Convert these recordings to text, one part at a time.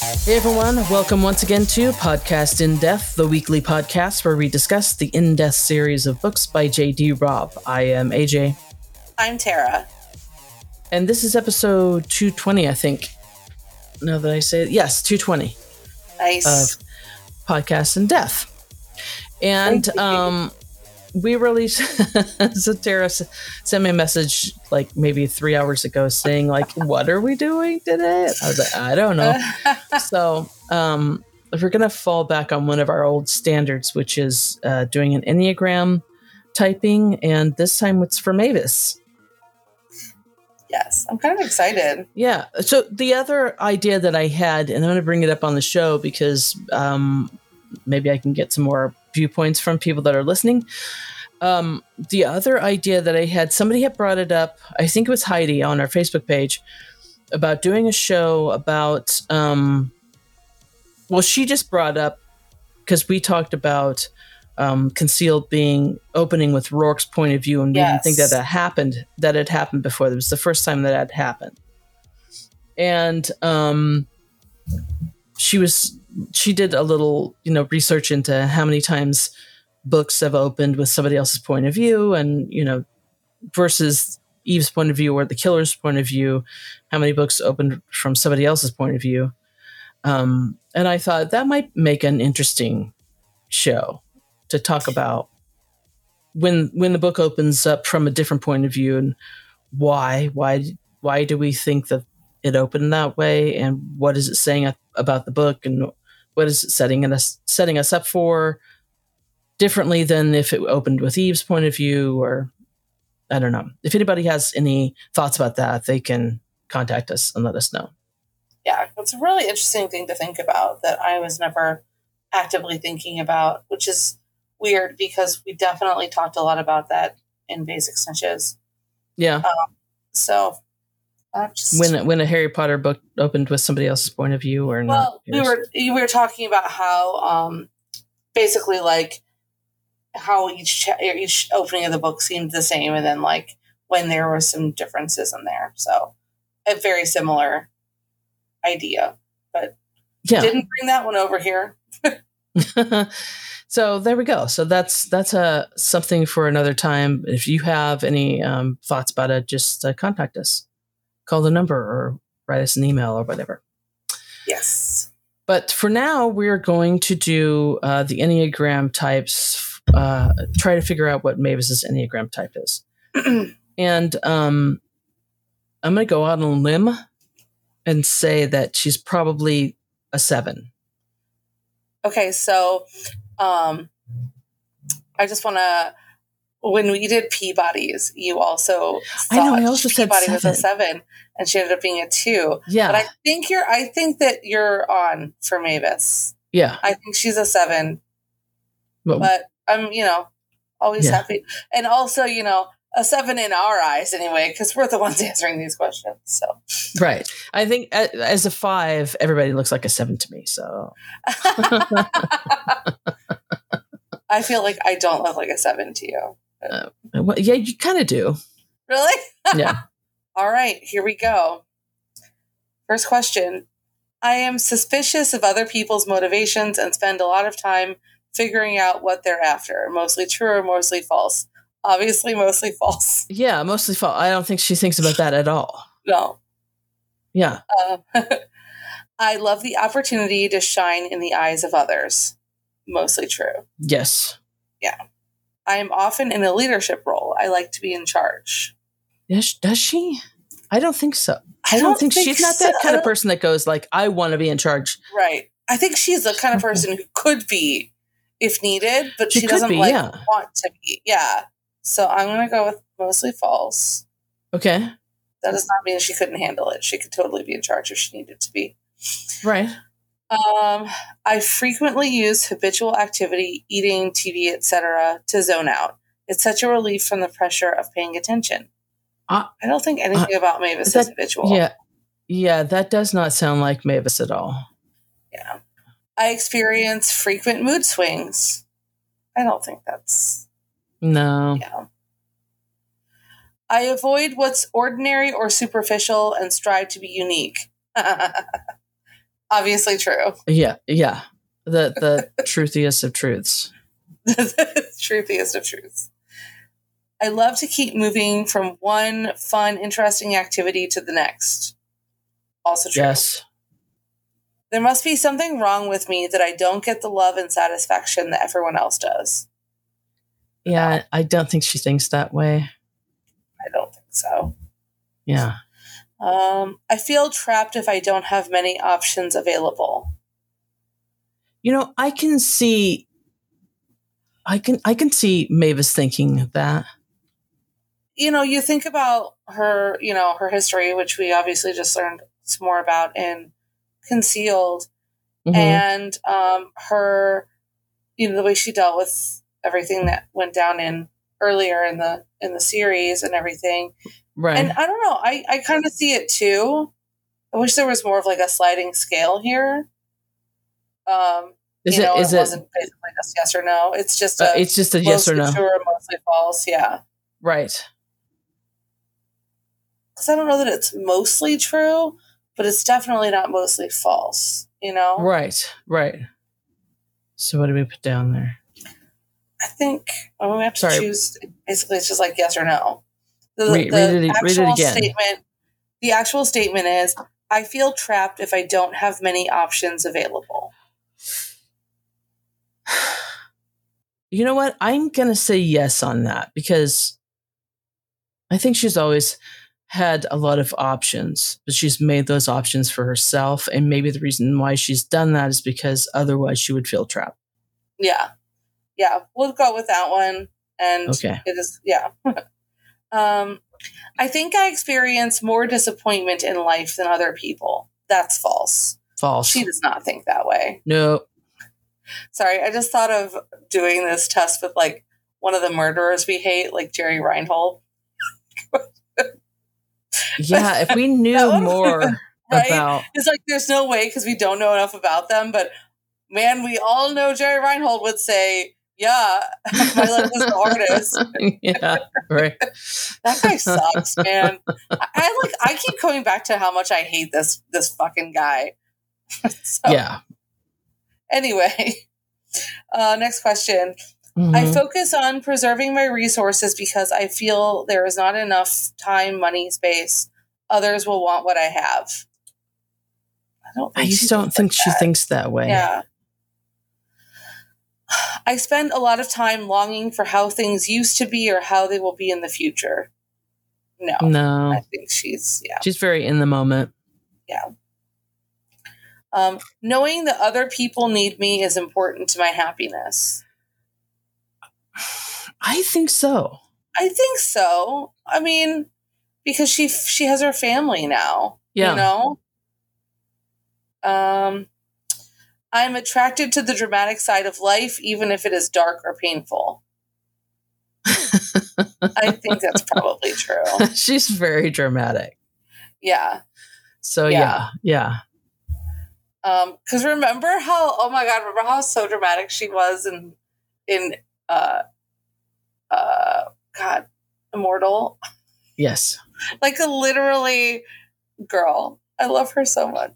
Hey everyone, welcome once again to Podcast in Death, the weekly podcast where we discuss the In Death series of books by J.D. Robb. I am AJ. I'm Tara. And this is episode 220, I think. Now that I say it, yes, 220. Nice. Of Podcast in Death. And we released, so Tara sent me a message like maybe 3 hours ago saying like, what are we doing today? I was like, I don't know. So if we're going to fall back on one of our old standards, which is doing an Enneagram typing, and this time it's for Mavis. Yes, I'm kind of excited. Yeah. So the other idea that I had, and I'm going to bring it up on the show because maybe I can get some more viewpoints from people that are listening. The other idea that I had, somebody had brought it up, I think it was Heidi on our Facebook page, about doing a show about, well, she just brought up, because we talked about Concealed being opening with Rourke's point of view, and we didn't think that had happened before. It was the first time that had happened. And she did a little, research into how many times books have opened with somebody else's point of view, and versus Eve's point of view or the killer's point of view, how many books opened from somebody else's point of view. And I thought that might make an interesting show to talk about when the book opens up from a different point of view, and why do we think that it opened that way, and what is it saying about the book, and what is it setting us up for differently than if it opened with Eve's point of view. Or I don't know. If anybody has any thoughts about that, they can contact us and let us know. Yeah, it's a really interesting thing to think about that I was never actively thinking about, which is weird because we definitely talked a lot about that in Basic Snitches. Yeah. So when a Harry Potter book opened with somebody else's point of view, or not? Well, we were talking about how basically like how each opening of the book seemed the same, and then like when there were some differences in there. So a very similar idea, but didn't bring that one over here. So there we go. So that's something for another time. If you have any thoughts about it, just contact us, call the number, or write us an email or whatever. Yes. But for now, we're going to do the Enneagram types. Try to figure out what Mavis's Enneagram type is. And I'm going to go out on a limb and say that she's probably a 7. Okay, so I just want to, when we did Peabody's, you also I also said Peabody was a 7, and she ended up being a 2. Yeah. But I think that you're on for Mavis. Yeah. I think she's a 7. But I'm, always happy. And also, a 7 in our eyes anyway, because we're the ones answering these questions. So right. I think as a 5, everybody looks like a 7 to me. So I feel like I don't look like a 7 to you. Well, yeah, you kind of do. Really? Yeah. All right, here we go. First question. I am suspicious of other people's motivations and spend a lot of time figuring out what they're after. Mostly true or mostly false? Obviously, mostly false. Yeah, mostly false. I don't think she thinks about that at all. No. Yeah. I love the opportunity to shine in the eyes of others. Mostly true. Yes. Yeah. I am often in a leadership role. I like to be in charge. Yes, does she? I don't think so. I don't think she's not that kind of person that goes like, I want to be in charge. Right. I think she's the kind of person who could be if needed, but she doesn't want to be. Yeah. So I'm going to go with mostly false. Okay. That does not mean she couldn't handle it. She could totally be in charge if she needed to be. Right. I frequently use habitual activity, eating, TV, etc., to zone out. It's such a relief from the pressure of paying attention. I don't think anything about Mavis is habitual. Yeah, that does not sound like Mavis at all. Yeah. I experience frequent mood swings. I don't think that's... No. Yeah. I avoid what's ordinary or superficial and strive to be unique. I Obviously true. Yeah. The truthiest of truths. The truthiest of truths. I love to keep moving from one fun, interesting activity to the next. Also true. Yes. There must be something wrong with me that I don't get the love and satisfaction that everyone else does. Yeah, I don't think she thinks that way. I don't think so. Yeah. I feel trapped if I don't have many options available. I can see Mavis thinking that. You think about her, her history, which we obviously just learned some more about in Concealed, and her, the way she dealt with everything that went down in earlier in the series and everything. Right. And I don't know, I kind of see it too. I wish there was more of like a sliding scale here. It wasn't basically just yes or no. It's just a yes or no. True or mostly false. Yeah. Right. Because I don't know that it's mostly true, but it's definitely not mostly false. Right. So what do we put down there? I think we have to choose. Basically, it's just like yes or no. Read it again. Statement. The actual statement is, I feel trapped if I don't have many options available. You know what? I'm going to say yes on that because I think she's always had a lot of options, but she's made those options for herself. And maybe the reason why she's done that is because otherwise she would feel trapped. Yeah. Yeah. We'll go with that one. And okay. It is, yeah. I think I experience more disappointment in life than other people. That's false. False. She does not think that way. No. Sorry, I just thought of doing this test with like one of the murderers we hate, like Jerry Reinhold. Yeah, if we knew more right? about... It's like there's no way because we don't know enough about them, but man, we all know Jerry Reinhold would say, yeah, my life was the hardest. Yeah, right. That guy sucks, man. I keep coming back to how much I hate this fucking guy. So, yeah. Anyway, next question. Mm-hmm. I focus on preserving my resources because I feel there is not enough time, money, space. Others will want what I have. I just don't think she thinks that way. Yeah. I spend a lot of time longing for how things used to be or how they will be in the future. No. I think she's very in the moment. Yeah. Knowing that other people need me is important to my happiness. I think so. I mean, because she has her family now. Yeah. I'm attracted to the dramatic side of life, even if it is dark or painful. I think that's probably true. She's very dramatic. Yeah. So yeah. Because remember how so dramatic she was in God, Immortal. Yes. Like a literally girl. I love her so much.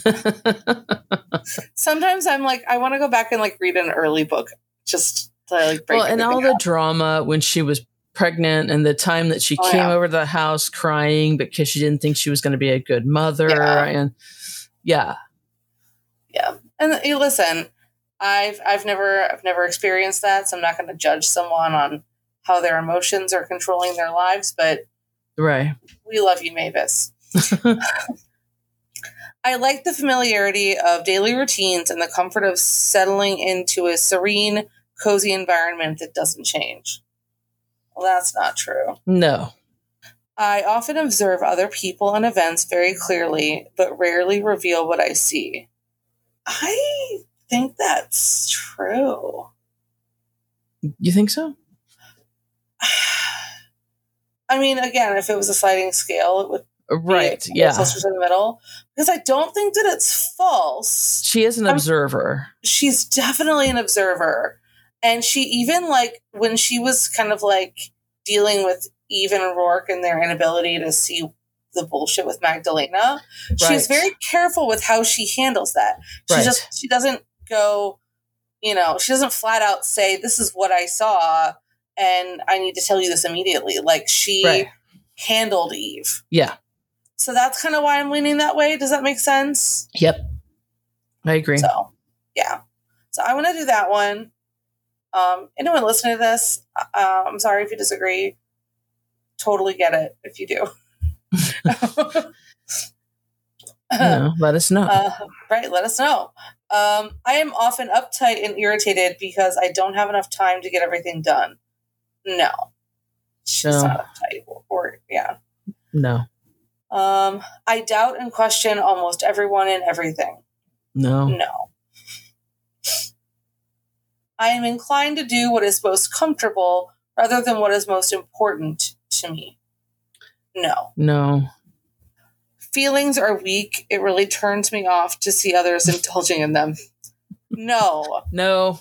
Sometimes I'm like, I want to go back and like read an early book just to like break. Well, and all the drama when she was pregnant and the time that she came over to the house crying because she didn't think she was going to be a good mother. And yeah. And listen, I've never experienced that, so I'm not going to judge someone on how their emotions are controlling their lives, but right. We love you, Mavis. I like the familiarity of daily routines and the comfort of settling into a serene, cozy environment that doesn't change. Well, that's not true. No. I often observe other people and events very clearly, but rarely reveal what I see. I think that's true. You think so? I mean, again, if it was a sliding scale, it would be closer to the middle. Because I don't think that it's false. She is an observer. She's definitely an observer. And she even, like, when she was kind of, like, dealing with Eve and Rourke and their inability to see the bullshit with Magdalena. Right. She's very careful with how she handles that. She doesn't go, she doesn't flat out say, this is what I saw and I need to tell you this immediately. Like, she handled Eve. Yeah. So that's kind of why I'm leaning that way. Does that make sense? Yep. I agree. So, yeah. So I want to do that one. Anyone listening to this, I'm sorry if you disagree. Totally get it if you do. Let us know. Right, let us know. I am often uptight and irritated because I don't have enough time to get everything done. No. She's not uptight. No. I doubt and question almost everyone and everything. No. I am inclined to do what is most comfortable rather than what is most important to me. No. Feelings are weak. It really turns me off to see others indulging in them. No.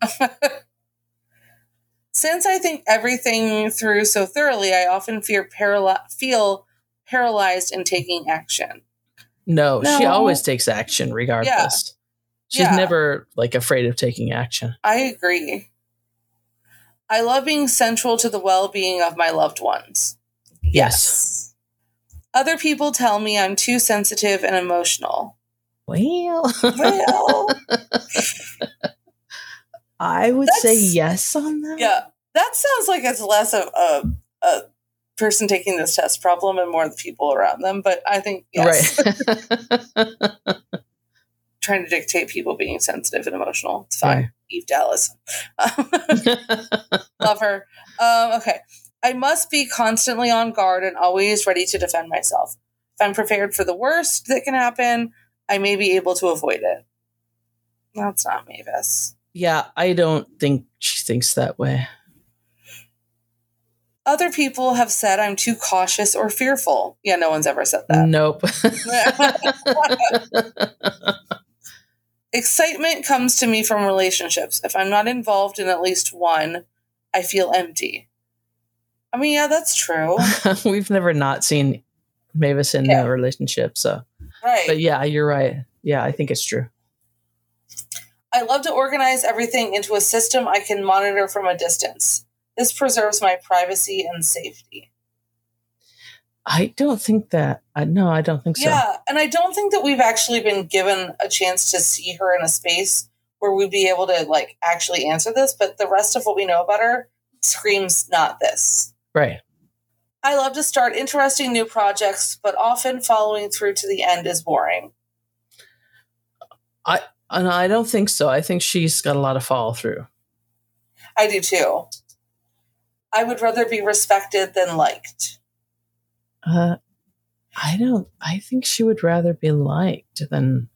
Since I think everything through so thoroughly, I often feel paralyzed in taking action. No, she always takes action regardless. Yeah. She's never afraid of taking action. I agree. I love being central to the well-being of my loved ones. Yes. Other people tell me I'm too sensitive and emotional. Well. I would say yes on that. Yeah. That sounds like it's less of a person taking this test problem and more the people around them. But I think yes. Right. Trying to dictate people being sensitive and emotional. It's fine. Right. Eve Dallas. Love her. Okay. I must be constantly on guard and always ready to defend myself. If I'm prepared for the worst that can happen, I may be able to avoid it. That's not Mavis. Yeah, I don't think she thinks that way. Other people have said I'm too cautious or fearful. Yeah, no one's ever said that. Nope. Excitement comes to me from relationships. If I'm not involved in at least one, I feel empty. I mean, yeah, that's true. We've never not seen Mavis in a relationship, so. Right. But yeah, you're right. Yeah, I think it's true. I love to organize everything into a system I can monitor from a distance. This preserves my privacy and safety. I don't think that. No, I don't think so. Yeah, and I don't think that we've actually been given a chance to see her in a space where we'd be able to actually answer this, but the rest of what we know about her screams not this. Right. I love to start interesting new projects, but often following through to the end is boring. I don't think so. I think she's got a lot of follow through. I do too. I would rather be respected than liked. I think she would rather be liked than.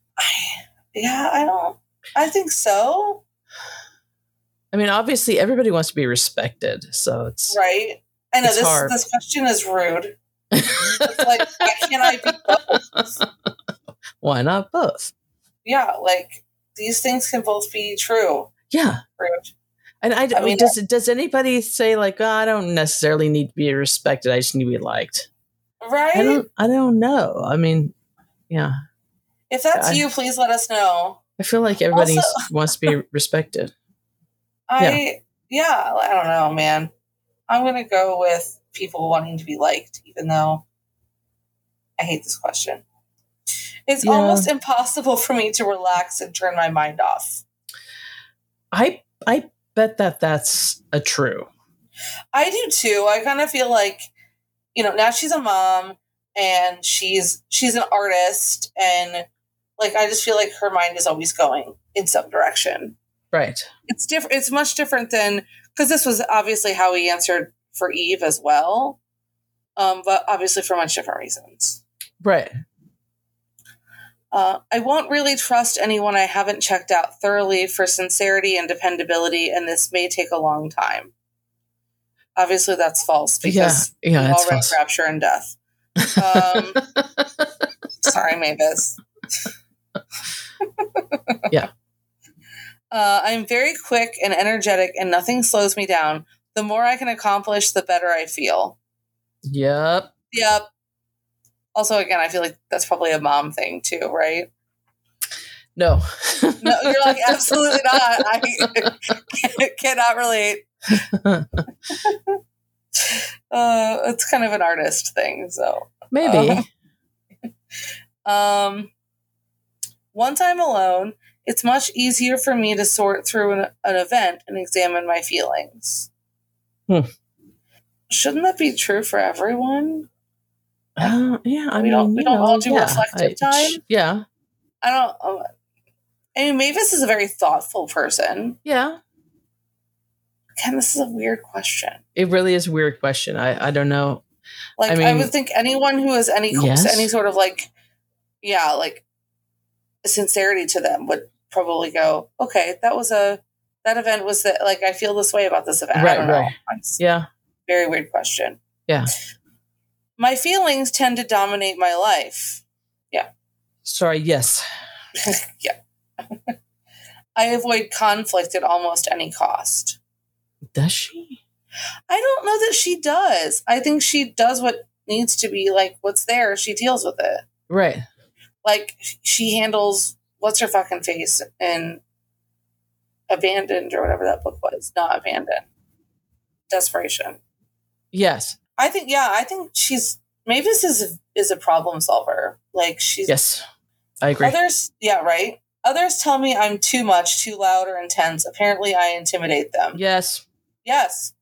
I think so. I mean, obviously, everybody wants to be respected, so it's right. I know this question is rude. It's like, why can't I be both? Why not both? Yeah, these things can both be true. Yeah. Rude. And I mean, does anybody say I don't necessarily need to be respected, I just need to be liked? Right? I don't know. I mean, yeah. If that's you, please let us know. I feel like everybody wants to be respected. I don't know, man. I'm going to go with people wanting to be liked, even though I hate this question. It's almost impossible for me to relax and turn my mind off. I bet that's a true. I do too. I kind of feel like, now she's a mom and she's an artist, and I just feel like her mind is always going in some direction. Right. It's different. It's much different than, because this was obviously how he answered for Eve as well. But obviously for much different reasons. Right. I won't really trust anyone I haven't checked out thoroughly for sincerity and dependability, and this may take a long time. Obviously, that's false because we all read Rapture and Death. Sorry, Mavis. Yeah. I'm very quick and energetic, and nothing slows me down. The more I can accomplish, the better I feel. Yep. Also, again, I feel like that's probably a mom thing too, right? No. No, you're like, absolutely not. I cannot relate. It's kind of an artist thing, so Maybe. Once I'm alone, it's much easier for me to sort through an event and examine my feelings. Shouldn't that be true for everyone? Yeah, we don't all do reflective time. Yeah. I mean, Mavis is a very thoughtful person. Yeah. Again, this is a weird question. It really is a weird question. I don't know. Like, I would think anyone who has any sort of like sincerity to them would probably go, okay, that event was that, like, I feel this way about this event. Right, I don't know. Yeah. Very weird question. Yeah. My feelings tend to dominate my life. Yeah. Sorry, yes. Yeah. I avoid conflict at almost any cost. Does she? I don't know that she does. I think she does what needs to be, like, what's there, she deals with it. Right. Like, she handles what's her fucking face in Abandoned or whatever that book was. Not Abandoned. Desperation. Yes. I think Mavis is a problem solver. Like, she's... Yes. I agree. Right? Others tell me I'm too much, too loud or intense. Apparently, I intimidate them. Yes. Yes.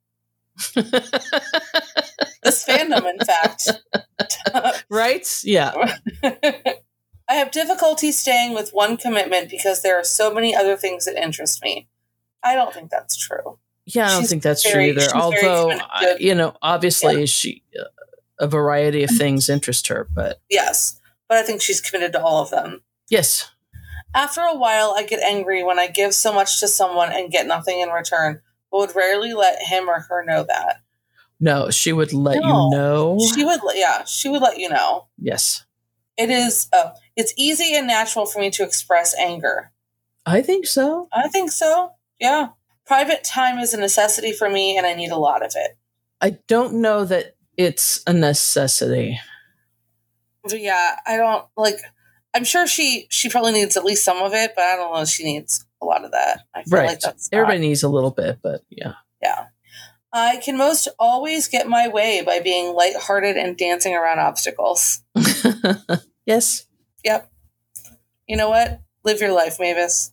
This fandom, in fact. Right? Yeah. I have difficulty staying with one commitment because there are so many other things that interest me. I don't think that's true. Yeah, I don't think that's true either. Although, obviously, she a variety of things interest her, but... Yes, but I think she's committed to all of them. Yes. After a while, I get angry when I give so much to someone and get nothing in return, but would rarely let him or her know that. No, she would let you know. She would let you know. Yes. It is, it's easy and natural for me to express anger. I think so. Yeah. Private time is a necessity for me, and I need a lot of it. I don't know that it's a necessity. But yeah, I don't, like, I'm sure she probably needs at least some of it, but I don't know if she needs a lot of that. I feel like that's everybody needs a little bit, but yeah. Yeah. I can most always get my way by being lighthearted and dancing around obstacles. Yes. Yep. You know what? Live your life, Mavis.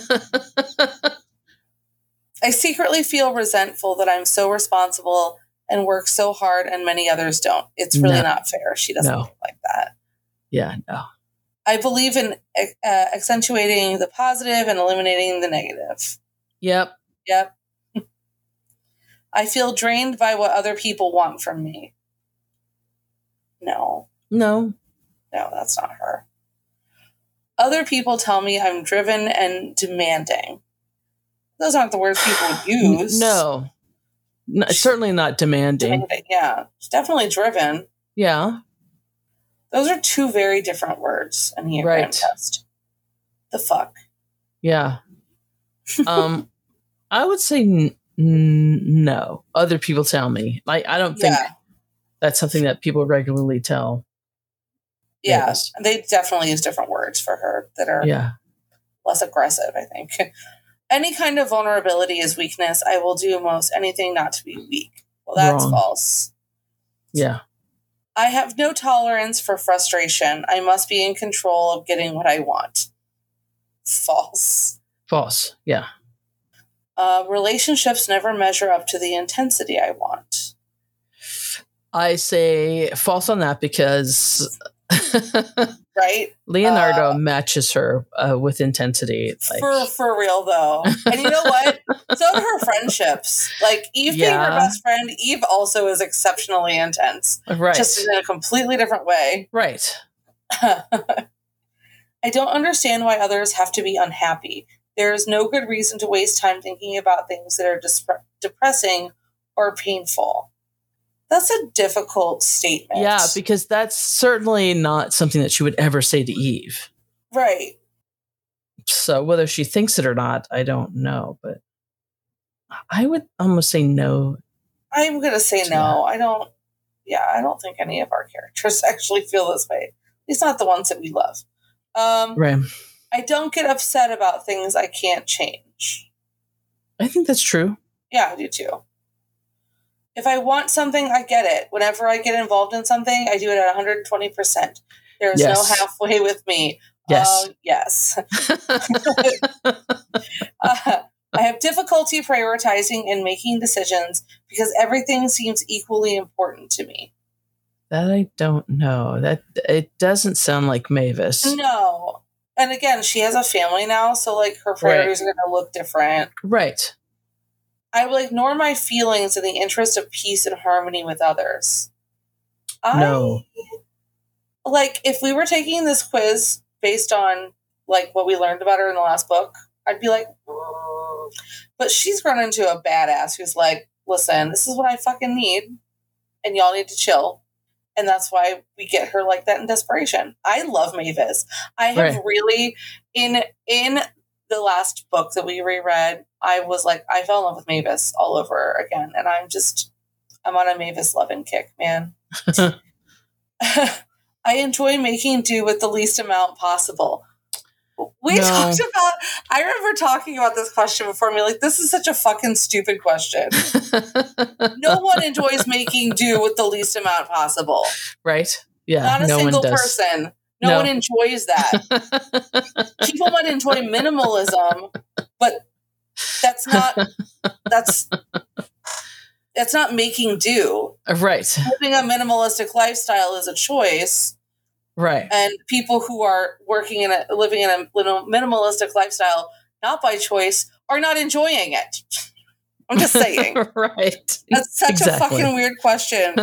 I secretly feel resentful that I'm so responsible and work so hard and many others don't. It's really not fair. She doesn't think like that. Yeah, no. I believe in accentuating the positive and eliminating the negative. Yep. I feel drained by what other people want from me. No, that's not her. Other people tell me I'm driven and demanding. Those aren't the words people would use. No, certainly not demanding. Yeah, she's definitely driven. Yeah. Those are two very different words in the Enneagram test. The fuck? Yeah. I would say no. Other people tell me. I don't think that's something that people regularly tell. Yeah, they definitely use different words for her that are less aggressive, I think. Any kind of vulnerability is weakness. I will do most anything not to be weak. Well, that's false. Yeah. I have no tolerance for frustration. I must be in control of getting what I want. False. Yeah. Relationships never measure up to the intensity I want. I say false on that because right? Leonardo matches her with intensity. Like, for real, though. And you know what? So do her friendships. Like, Eve being her best friend, Eve also is exceptionally intense. Right. Just in a completely different way. Right. I don't understand why others have to be unhappy. There is no good reason to waste time thinking about things that are depressing or painful. That's a difficult statement. Yeah, because that's certainly not something that she would ever say to Eve. Right. So whether she thinks it or not, I don't know. But I would almost say no. I'm going to say no. I don't. yeah, I don't think any of our characters actually feel this way. At least not the ones that we love. Right. I don't get upset about things I can't change. I think that's true. Yeah, I do too. If I want something, I get it. Whenever I get involved in something, I do it at 120%. There's no halfway with me. Yes. Yes. I have difficulty prioritizing and making decisions because everything seems equally important to me. That I don't know. That it doesn't sound like Mavis. No. And again, she has a family now, so like her priorities are going to look different. Right. I will ignore my feelings in the interest of peace and harmony with others. No. Like, if we were taking this quiz based on like what we learned about her in the last book, I'd be like, but she's grown into a badass who's like, listen, this is what I fucking need, and y'all need to chill. And that's why we get her like that in desperation. I love Mavis. I have really, in the last book that we reread, I was like, I fell in love with Mavis all over again. And I'm on a Mavis loving kick, man. I enjoy making do with the least amount possible. Talked about, I remember talking about this question before me, like, this is such a fucking stupid question. No one enjoys making do with the least amount possible. Right. Yeah. Not a single person. No one enjoys that. People might enjoy minimalism, but that's not making do. Right. Living a minimalistic lifestyle is a choice. Right. And people who are living in a minimalistic lifestyle, not by choice, are not enjoying it. I'm just saying. Right. That's such a fucking weird question.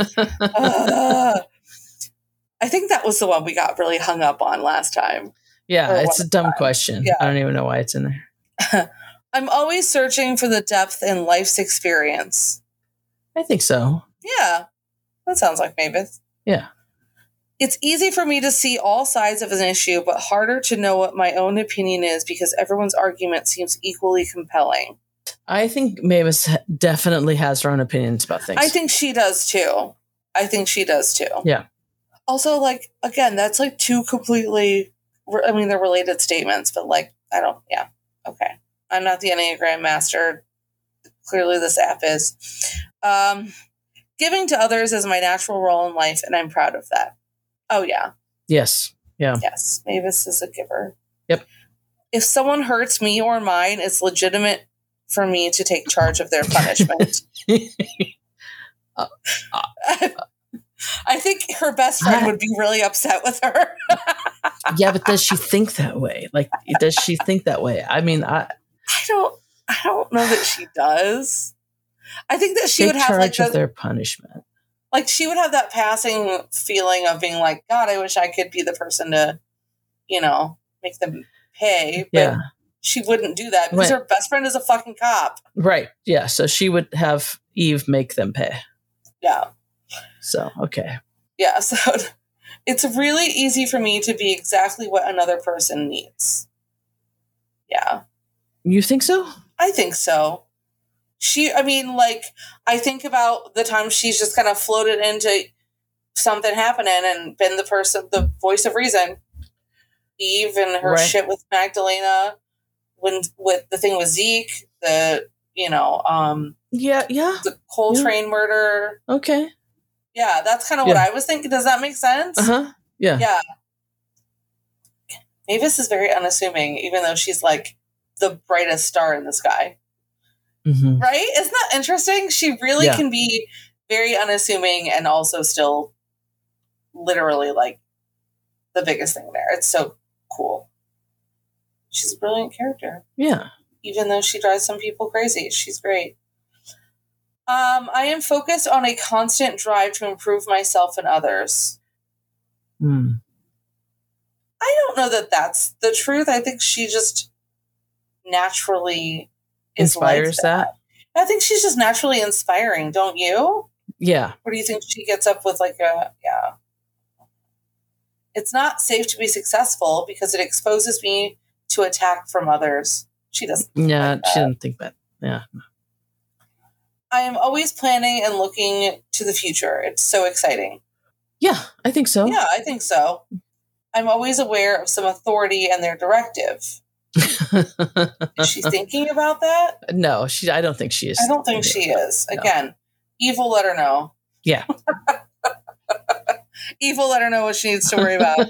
I think that was the one we got really hung up on last time. Yeah, it's a dumb question. Yeah. I don't even know why it's in there. I'm always searching for the depth in life's experience. I think so. Yeah. That sounds like Mavis. Yeah. It's easy for me to see all sides of an issue, but harder to know what my own opinion is because everyone's argument seems equally compelling. I think Mavis definitely has her own opinions about things. I think she does too. Yeah. Also, like, again, that's like two completely, I mean, they're related statements, but like, okay. I'm not the Enneagram master. Clearly this app is. Giving to others is my natural role in life, and I'm proud of that. Oh, yeah. Yes. Yeah. Yes. Mavis is a giver. Yep. If someone hurts me or mine, it's legitimate for me to take charge of their punishment. I think her best friend would be really upset with her. Yeah, but does she think that way? Like, does she think that way? I mean, I don't know that she does. I think that she would have charge of their punishment. Like, she would have that passing feeling of being like, God, I wish I could be the person to, make them pay. But she wouldn't do that because her best friend is a fucking cop. Right. Yeah. So she would have Eve make them pay. Yeah. So, okay. Yeah. So it's really easy for me to be exactly what another person needs. Yeah. You think so? I think so. I think about the time she's just kind of floated into something happening and been the voice of reason. Eve and her shit with Magdalena, with the thing with Zeke, the Coltrane murder. Okay. Yeah, that's kind of what I was thinking. Does that make sense? Uh-huh. Yeah. Yeah. Mavis is very unassuming, even though she's like the brightest star in the sky. Mm-hmm. Right? Isn't that interesting? She really can be very unassuming and also still literally like the biggest thing there. It's so cool. She's a brilliant character. Yeah. Even though she drives some people crazy. She's great. I am focused on a constant drive to improve myself and others. I don't know that that's the truth. I think she just naturally inspires like that. I think she's just naturally inspiring, don't you? Yeah. Or do you think she gets up with it's not safe to be successful because it exposes me to attack from others. She doesn't. Yeah, she doesn't think that. Yeah. I am always planning and looking to the future. It's so exciting. Yeah, I think so. Yeah, I think so. I'm always aware of some authority and their directive. Is she thinking about that? No, I don't think she is. I don't think she is. No. Again, Evil let her know. Yeah. Evil let her know what she needs to worry about.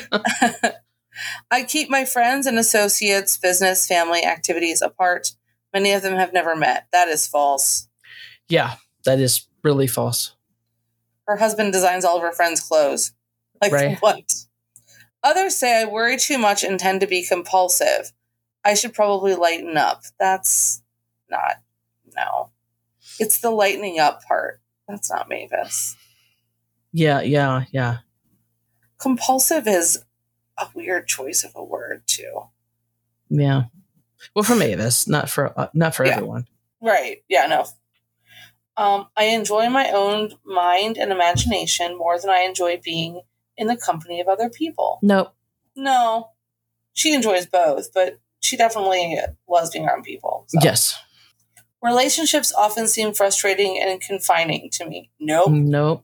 I keep my friends and associates' business, family activities apart. Many of them have never met. That is false. Yeah, that is really false. Her husband designs all of her friends' clothes. Like, right. What? Others say I worry too much and tend to be compulsive. I should probably lighten up. That's not. No. It's the lightening up part. That's not Mavis. Yeah. Compulsive is a weird choice of a word, too. Yeah. Well, for Mavis, not for everyone. Right. Yeah, no. I enjoy my own mind and imagination more than I enjoy being in the company of other people. Nope. No. She enjoys both, but she definitely loves being around people. So. Yes. Relationships often seem frustrating and confining to me. Nope.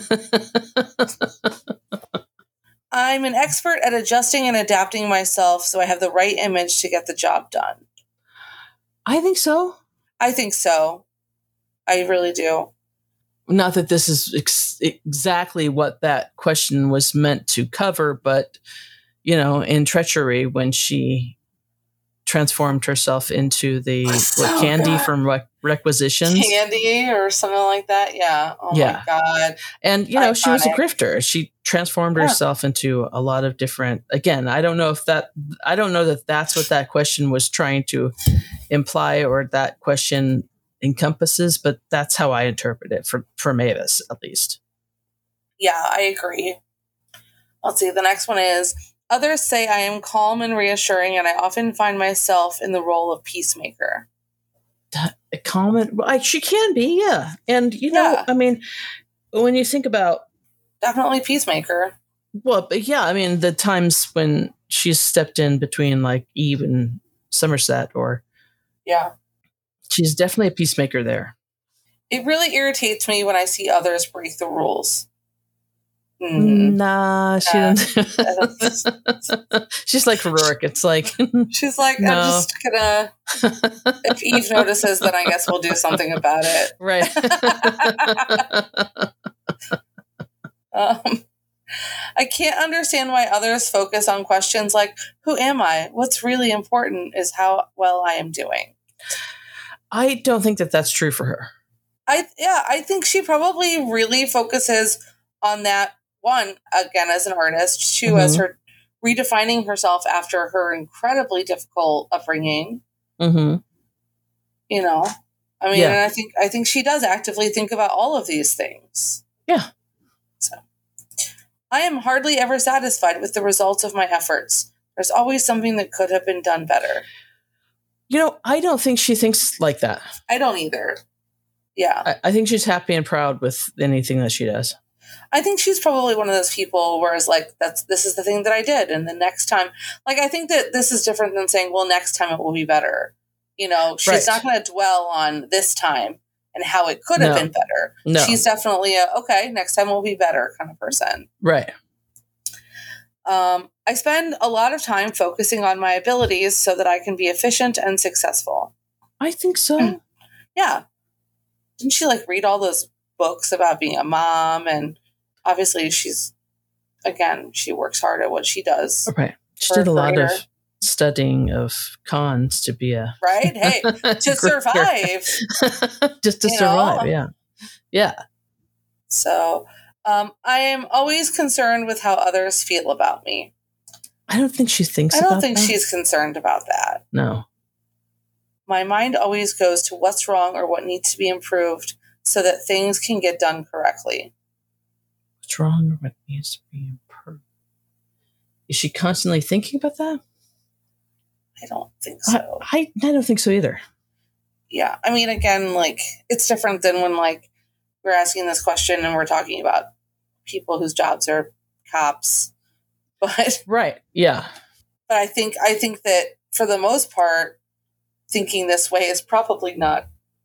I'm an expert at adjusting and adapting myself so I have the right image to get the job done. I think so. I really do. Not that this is exactly what that question was meant to cover, but, in Treachery, when she transformed herself into the Candy from Requisitions. Candy or something like that. Yeah. Oh my God. And, Iconic. She was a grifter. She transformed herself into a lot of different, again, I don't know that that's what that question was trying to imply or that question encompasses, but that's how I interpret it for Mavis, at least. Yeah, I agree. Let's see. The next one is, others say I am calm and reassuring, and I often find myself in the role of peacemaker. She can be, yeah. And, I mean, when you think about... Definitely peacemaker. Well, but yeah, I mean, the times when she's stepped in between, like, Eve and Somerset, or... Yeah. She's definitely a peacemaker there. It really irritates me when I see others break the rules. Nah, she doesn't. She's like Rourke. It's like she's like, no. I'm just gonna. If Eve notices, then I guess we'll do something about it. Right. I can't understand why others focus on questions like, "Who am I? What's really important is how well I am doing." I don't think that that's true for her. I think she probably really focuses on that. One, again, as an artist. Two, as her redefining herself after her incredibly difficult upbringing. Mm-hmm. I mean, and I think she does actively think about all of these things. Yeah. So, I am hardly ever satisfied with the results of my efforts. There's always something that could have been done better. I don't think she thinks like that. I don't either. Yeah. I think she's happy and proud with anything that she does. I think she's probably one of those people where it's like, this is the thing that I did. And the next time, like, I think that this is different than saying, well, next time it will be better. She's not going to dwell on this time and how it could have been better. No. She's definitely okay, next time will be better kind of person. Right. I spend a lot of time focusing on my abilities so that I can be efficient and successful. I think so. Yeah. Didn't she read all those books about being a mom? And obviously she works hard at what she does. Right. She did a lot of studying of cons to be a... Right? Hey, to survive. Just to survive, yeah. Yeah. So... I am always concerned with how others feel about me. I don't think she thinks about that. I don't think that. She's concerned about that. No. My mind always goes to what's wrong or what needs to be improved so that things can get done correctly. What's wrong or what needs to be improved? Is she constantly thinking about that? I don't think so. I don't think so either. Yeah. I mean, again, it's different than when, we're asking this question and we're talking about people whose jobs are cops, but right, yeah. But I think that for the most part, thinking this way is probably not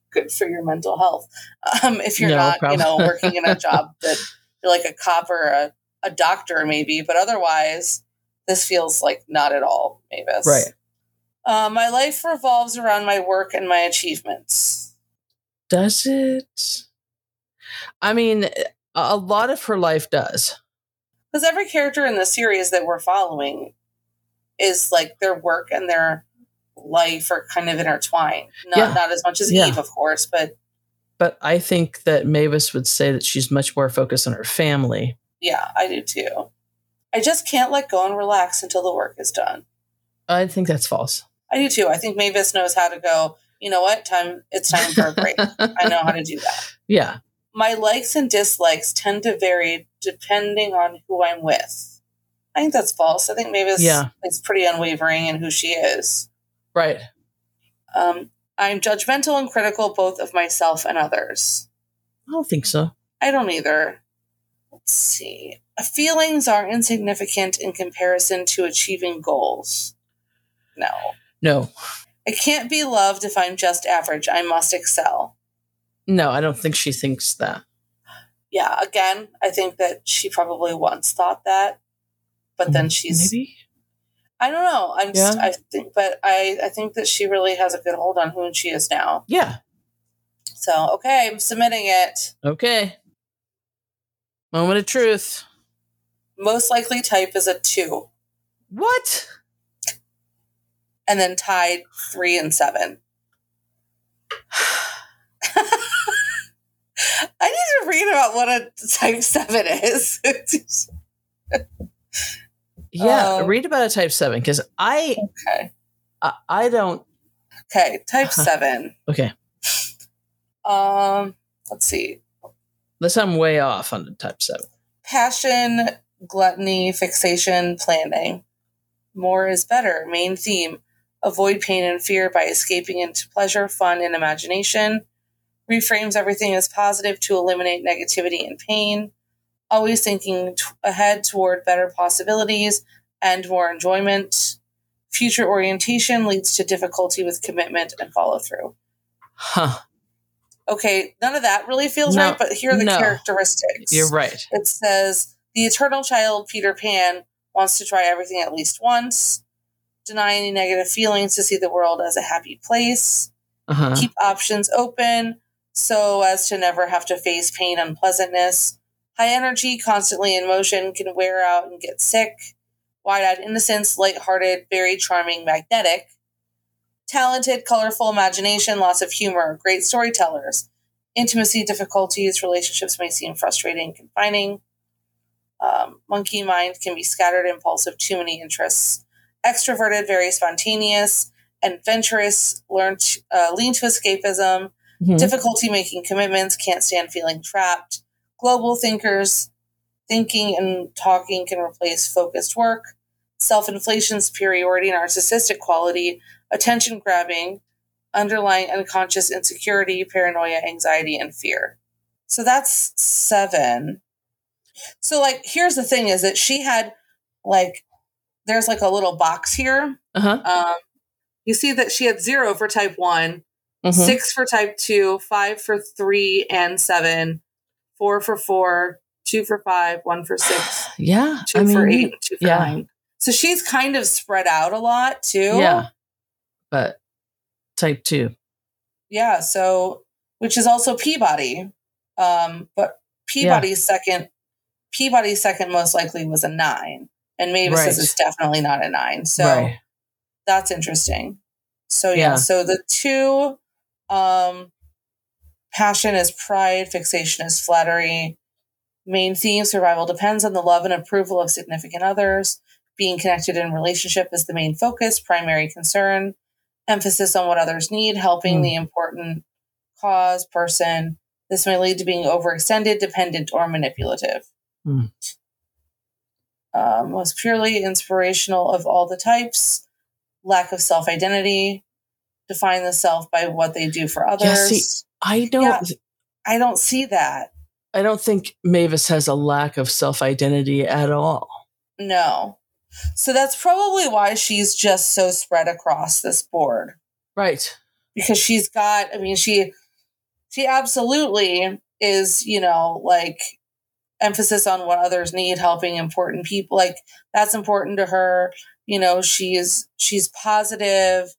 good for your mental health. If you're No, not, probably. working in a job that you're like a cop or a doctor maybe, but otherwise this feels like not at all Mavis. Right. My life revolves around my work and my achievements. Does it? I mean, a lot of her life does. Because every character in the series that we're following is like their work and their life are kind of intertwined. Not as much as Eve, of course, but I think that Mavis would say that she's much more focused on her family. Yeah, I do too. I just can't let go and relax until the work is done. I think that's false. I do too. I think Mavis knows how to go, you know what? It's time for a break. I know how to do that. Yeah. My likes and dislikes tend to vary depending on who I'm with. I think that's false. I think Mavis is pretty unwavering in who she is. Right. I'm judgmental and critical both of myself and others. I don't think so. I don't either. Let's see. Feelings are insignificant in comparison to achieving goals. No. I can't be loved if I'm just average. I must excel. No, I don't think she thinks that. Yeah, again, I think that she probably once thought that, but then she's... Maybe? I don't know. I think that she really has a good hold on who she is now. Yeah. So, okay, I'm submitting it. Okay. Moment of truth. Most likely type is a 2. What? And then tied 3 and 7. I need to read about what a type 7 is. Read about a type 7 because I don't. Okay, type 7. Okay. Let's see. Unless I'm way off on the type 7. Passion, gluttony, fixation, planning. More is better. Main theme. Avoid pain and fear by escaping into pleasure, fun, and imagination. Reframes everything as positive to eliminate negativity and pain. Always thinking ahead toward better possibilities and more enjoyment. Future orientation leads to difficulty with commitment and follow through. Huh. Okay, none of that really feels right, but here are the characteristics. You're right. It says, the eternal child, Peter Pan, wants to try everything at least once. Deny any negative feelings to see the world as a happy place. Uh-huh. Keep options open so as to never have to face pain and unpleasantness. High energy, constantly in motion, can wear out and get sick. Wide-eyed innocence, lighthearted, very charming, magnetic. Talented, colorful imagination, lots of humor, great storytellers. Intimacy difficulties, relationships may seem frustrating, confining. Monkey mind can be scattered, impulsive, too many interests. Extroverted, very spontaneous, adventurous, lean to escapism. Mm-hmm. Difficulty making commitments, can't stand feeling trapped. Global thinkers, thinking and talking can replace focused work. Self-inflation, superiority, narcissistic quality, attention grabbing, underlying unconscious insecurity, paranoia, anxiety, and fear. So that's 7. So, here's the thing is that she had, there's a little box here. Uh-huh. You see that she had 0 for type 1, mm-hmm. 6 for type 2, 5 for 3 and 7, 4 for 4, 2 for 5, 1 for 6, 2 for 8, 2 for 9. So she's kind of spread out a lot, too. Yeah. But type 2. Yeah, so, which is also Peabody. But Peabody's second most likely was a 9. And Mavis's is definitely not a 9. So that's interesting. So, so the 2, passion is pride, fixation is flattery. Main theme, survival depends on the love and approval of significant others. Being connected in relationship is the main focus, primary concern. Emphasis on what others need, helping the important cause, person. This may lead to being overextended, dependent, or manipulative. Most purely inspirational of all the types. Lack of self-identity. Define the self by what they do for others. Yeah, see, I don't see that. I don't think Mavis has a lack of self-identity at all. No. So that's probably why she's just so spread across this board. Right. Because she's got, she absolutely is, like emphasis on what others need, helping important people. Like that's important to her. She's positive.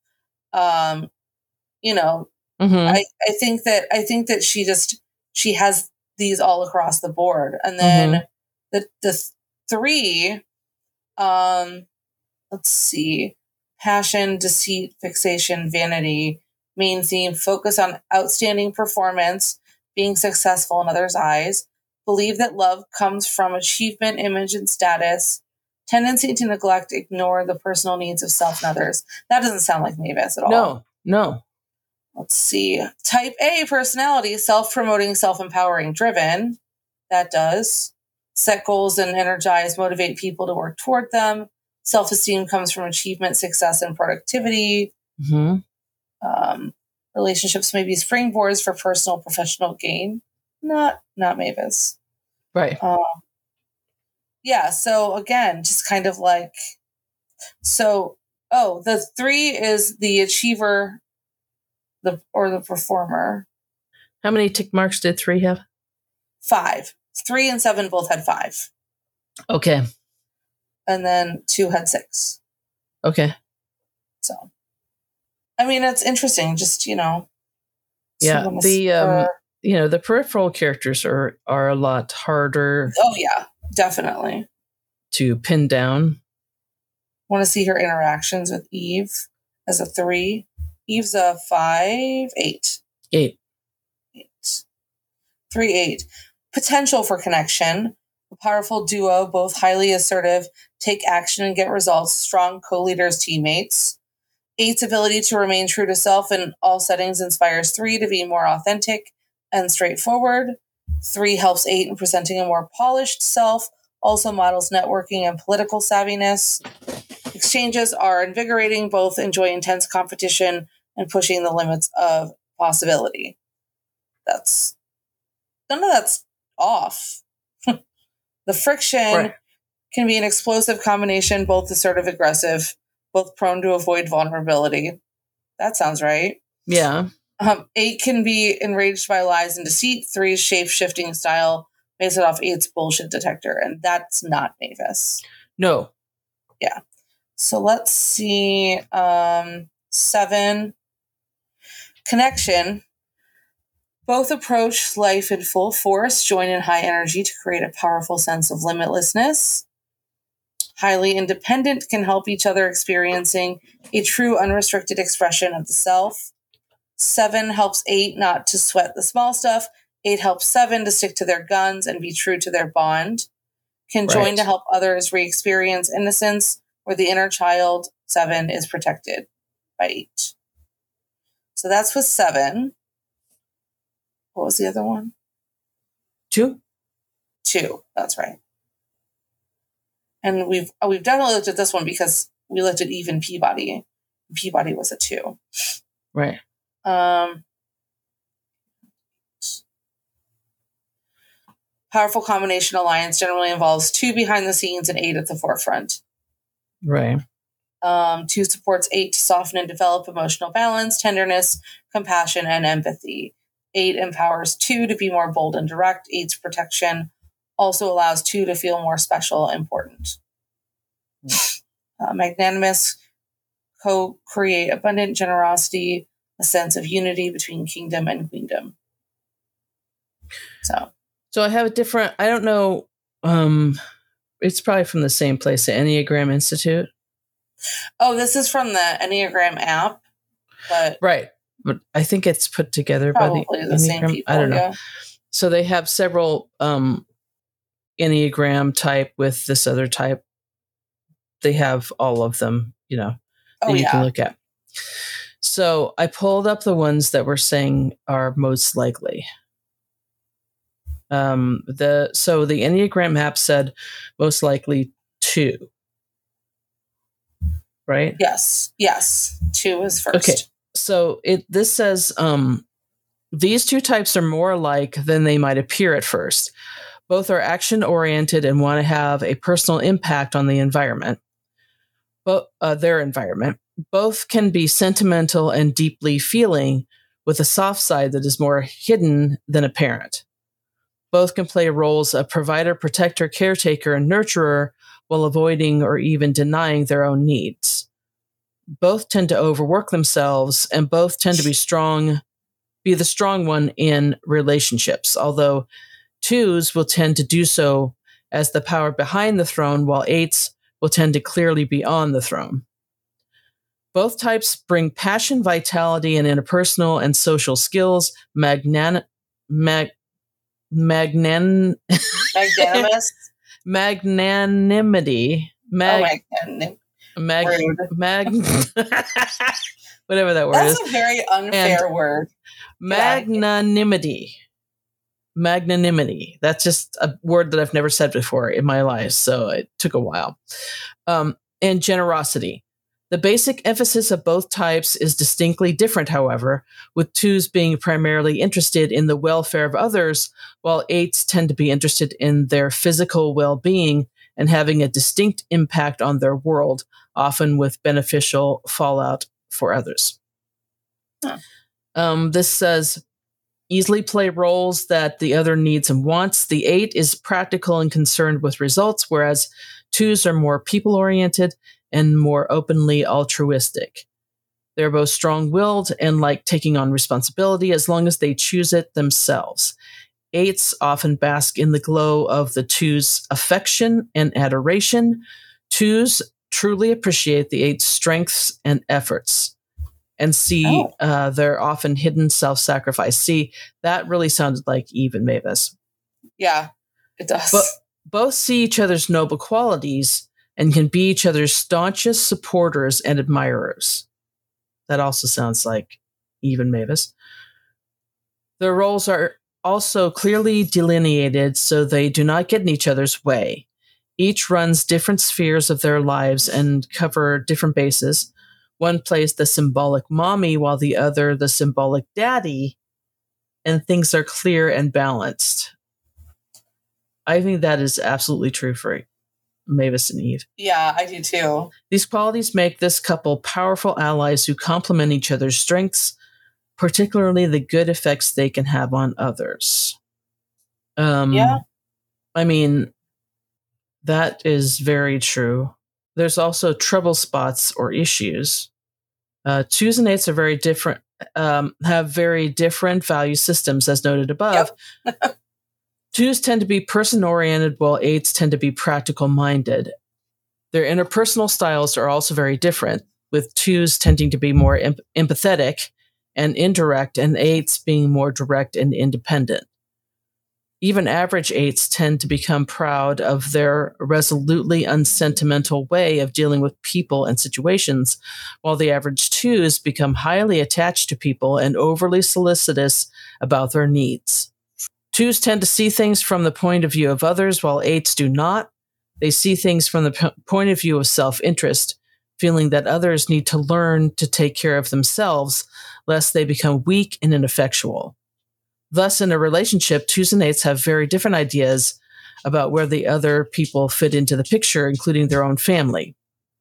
Mm-hmm. I think that she has these all across the board. And Mm-hmm. then the three, let's see, passion, deceit, fixation, vanity, main theme, focus on outstanding performance, being successful in others' eyes, believe that love comes from achievement, image, and status, tendency to neglect, ignore the personal needs of self and others. That doesn't sound like Mavis at all. No. Let's see. Type A personality, self-promoting, self-empowering, driven. That does. Set goals and energize, motivate people to work toward them. Self-esteem comes from achievement, success, and productivity. Mm-hmm. Relationships may be springboards for personal, professional gain. Not Mavis. Right. Yeah. So again, just kind of like, the 3 is the achiever, the performer. How many tick marks did 3 have? 5. 3 and 7 both had 5. Okay. And then 2 had 6. Okay. So, I mean, it's interesting. Just Yeah. The peripheral characters are a lot harder. Oh yeah, definitely. To pin down. Want to see her interactions with Eve as a 3. Eve's a 5, 8. 8. 3, 8. Potential for connection. A powerful duo, both highly assertive, take action and get results. Strong co-leaders, teammates. 8's ability to remain true to self in all settings inspires 3 to be more authentic and straightforward. 3 helps 8 in presenting a more polished self, also models networking and political savviness. Exchanges are invigorating, both enjoy intense competition and pushing the limits of possibility. None of that's off. The friction can be an explosive combination, both assertive, aggressive, both prone to avoid vulnerability. That sounds right. Yeah. 8 can be enraged by lies and deceit. 3's shape-shifting style based off 8's bullshit detector, and that's not Mavis. No. Yeah. So let's see. 7. Connection. Both approach life in full force, join in high energy to create a powerful sense of limitlessness. Highly independent, can help each other experiencing a true unrestricted expression of the self. 7 helps 8 not to sweat the small stuff. 8 helps 7 to stick to their guns and be true to their bond. Can join to help others re-experience innocence, where the inner child, 7, is protected by 8. So that's with 7. What was the other one? 2. 2. That's right. And we've definitely looked at this one because we looked at Eve and Peabody. Peabody was a 2. Right. Powerful combination alliance generally involves 2 behind the scenes and 8 at the forefront. Right. 2 supports 8 to soften and develop emotional balance, tenderness, compassion, and empathy. 8 empowers 2 to be more bold and direct. 8's protection also allows 2 to feel more special and important. Magnanimous co-create abundant generosity, a sense of unity between kingdom and queendom. So I have a different, I don't know, it's probably from the same place, the Enneagram Institute. Oh, this is from the Enneagram app. But right. But I think it's put together by the same people. I don't know. Yeah. So they have several Enneagram type with this other type. They have all of them, that you can look at. So I pulled up the ones that we're saying are most likely. The Enneagram app said most likely 2. Right? Yes. 2 is first. Okay. So this says these 2 types are more alike than they might appear at first. Both are action-oriented and want to have a personal impact on the environment, their environment. Both can be sentimental and deeply feeling, with a soft side that is more hidden than apparent. Both can play roles of provider, protector, caretaker, and nurturer while avoiding or even denying their own needs. Both tend to overwork themselves, and both tend to be the strong one in relationships, although 2s will tend to do so as the power behind the throne, while 8s will tend to clearly be on the throne. Both types bring passion, vitality, and interpersonal and social skills, Magnanimous. magnanimity, whatever that word is. That's a very unfair word. Magnanimity. That's just a word that I've never said before in my life, so it took a while. And generosity. The basic emphasis of both types is distinctly different, however, with 2s being primarily interested in the welfare of others, while 8s tend to be interested in their physical well-being and having a distinct impact on their world, often with beneficial fallout for others. This says, easily play roles that the other needs and wants. The 8 is practical and concerned with results, whereas 2s are more people-oriented and more openly altruistic. They're both strong-willed and like taking on responsibility as long as they choose it themselves. 8s often bask in the glow of the 2's affection and adoration. 2s truly appreciate the 8's strengths and efforts and see their often hidden self-sacrifice. See, that really sounded like Eve and Mavis. Yeah, it does. But both see each other's noble qualities and can be each other's staunchest supporters and admirers. That also sounds like Eve and Mavis. Their roles are also clearly delineated so they do not get in each other's way. Each runs different spheres of their lives and cover different bases. One plays the symbolic mommy while the other the symbolic daddy, and things are clear and balanced. I think that is absolutely true for Mavis and Eve. Yeah, I do too. These qualities make this couple powerful allies who complement each other's strengths, particularly the good effects they can have on others. I mean, that is very true. There's also trouble spots or issues. 2s and 8s are very different, have very different value systems, as noted above. Yep. 2s tend to be person-oriented, while 8s tend to be practical-minded. Their interpersonal styles are also very different, with 2s tending to be more empathetic and indirect, and 8s being more direct and independent. Even average 8s tend to become proud of their resolutely unsentimental way of dealing with people and situations, while the average 2s become highly attached to people and overly solicitous about their needs. 2s tend to see things from the point of view of others, while 8s do not. They see things from the point of view of self-interest, feeling that others need to learn to take care of themselves, lest they become weak and ineffectual. Thus, in a relationship, 2s and 8s have very different ideas about where the other people fit into the picture, including their own family.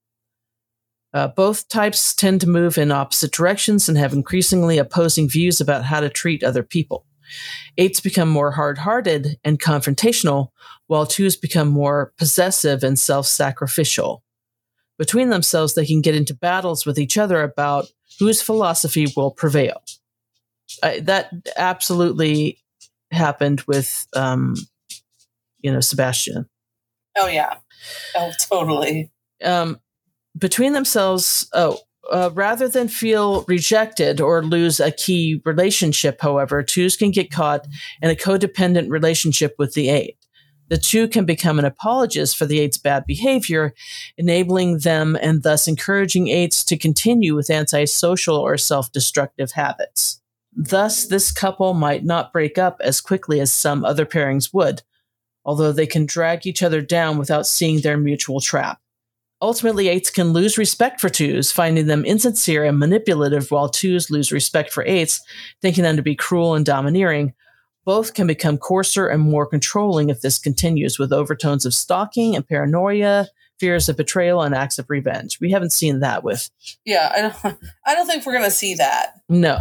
Both types tend to move in opposite directions and have increasingly opposing views about how to treat other people. 8s become more hard-hearted and confrontational, while 2s become more possessive and self-sacrificial. Between themselves, they can get into battles with each other about whose philosophy will prevail. That absolutely happened with, Sebastian. Oh, yeah. Oh, totally. Between themselves, rather than feel rejected or lose a key relationship, however, 2s can get caught in a codependent relationship with the 8. The 2 can become an apologist for the 8's bad behavior, enabling them and thus encouraging 8s to continue with antisocial or self-destructive habits. Thus, this couple might not break up as quickly as some other pairings would, although they can drag each other down without seeing their mutual trap. Ultimately, 8s can lose respect for 2s, finding them insincere and manipulative, while 2s lose respect for 8s, thinking them to be cruel and domineering. Both can become coarser and more controlling if this continues, with overtones of stalking and paranoia, fears of betrayal, and acts of revenge. We haven't seen that with... Yeah, I don't think we're going to see that. No.